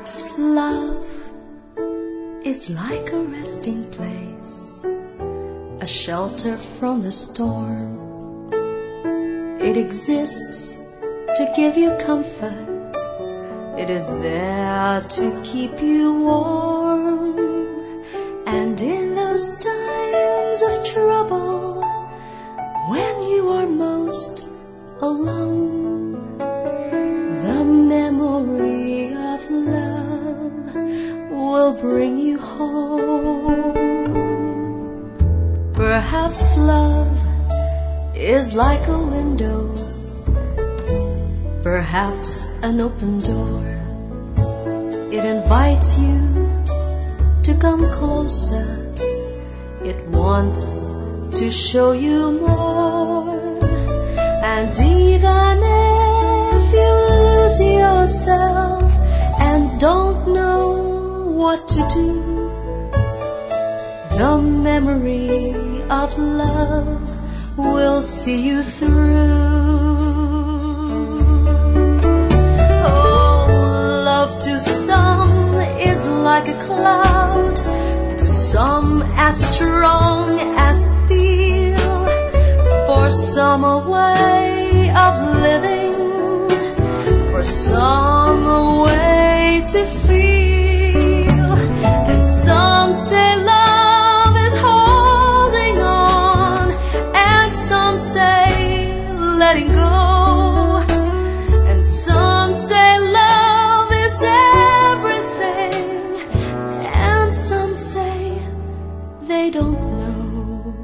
Perhaps love is like a resting place, a shelter from the storm. It exists to give you comfort. It is there to keep you warm. And in those times of trouble, when you are most alone, the memory of love will bring you home. Perhaps love is like a window, perhaps an open door. It invites you to come closer. It wants to show you more. And even if you lose yourself and don't know what to do, the memory of love will see you through. Oh, love to some is like a cloud, to some as strong as steel, for some a way of living, for some a way to feel. And some say love is holding on, and some say letting go, and some say love is everything, and some say they don't know.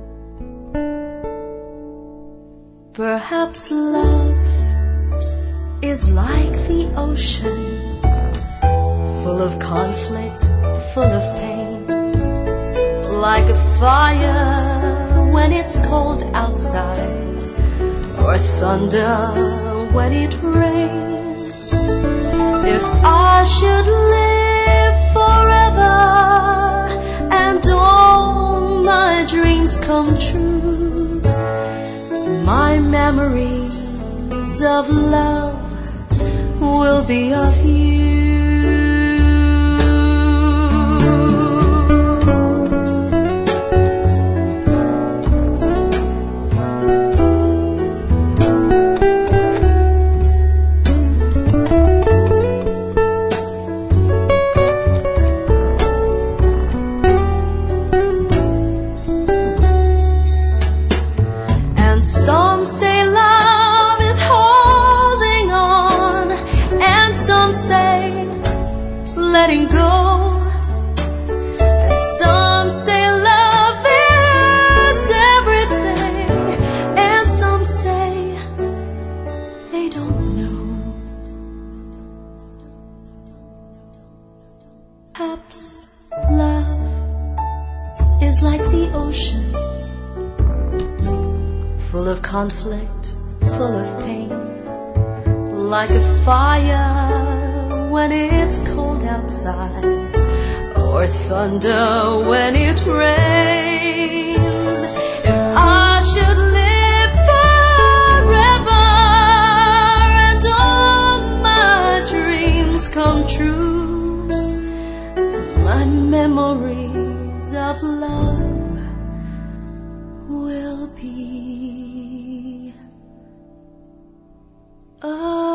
Perhaps love is like the ocean, full of conflict, full of pain, like a fire when it's cold outside, or thunder when it rains. If I should live forever and all my dreams come true, my memories of love will be of you. And some say love is holding on, and some say letting go, and some say love is everything, and some say they don't know. Perhaps love is like the ocean, full of conflict, full of pain, like a fire when it's cold outside, or thunder when it rains. If I should live forever and all my dreams come true, my memories of love will be